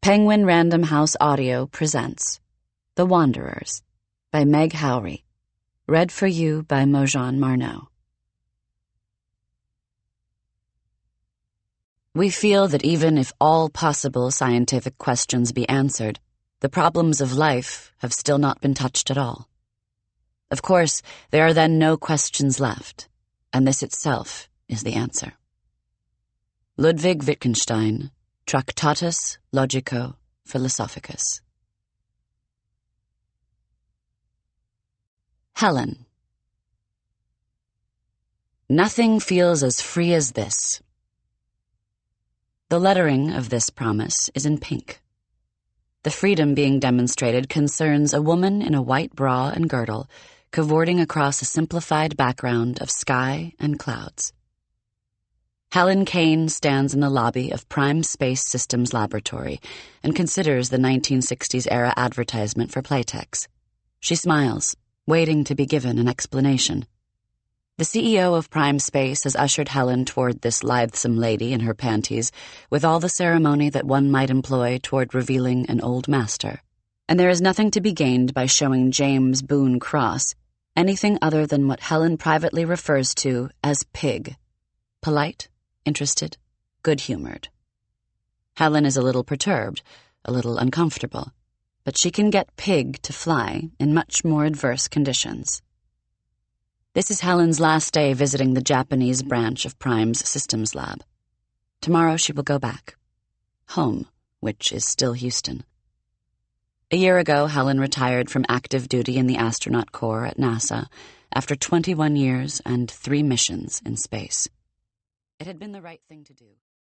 Penguin Random House Audio presents The Wanderers by Meg Howrey, read for you by Mojan Marneau. We feel that even if all possible scientific questions be answered, the problems of life have still not been touched at all. Of course, there are then no questions left, and this itself is the answer. Ludwig Wittgenstein, Tractatus Logico Philosophicus. Helen. Nothing feels as free as this. The lettering of this promise is in pink. The freedom being demonstrated concerns a woman in a white bra and girdle, cavorting across a simplified background of sky and clouds. Helen Kane stands in the lobby of Prime Space Systems Laboratory and considers the 1960s-era advertisement for Playtex. She smiles, waiting to be given an explanation. The CEO of Prime Space has ushered Helen toward this lithesome lady in her panties with all the ceremony that one might employ toward revealing an old master. And there is nothing to be gained by showing James Boone Cross anything other than what Helen privately refers to as pig. Polite, interested, good-humored. Helen is a little perturbed, a little uncomfortable, but she can get pig to fly in much more adverse conditions. This is Helen's last day visiting the Japanese branch of Prime's Systems Lab. Tomorrow she will go back. Home, which is still Houston. A year ago, Helen retired from active duty in the astronaut corps at NASA after 21 years and 3 missions in space. It had been the right thing to do.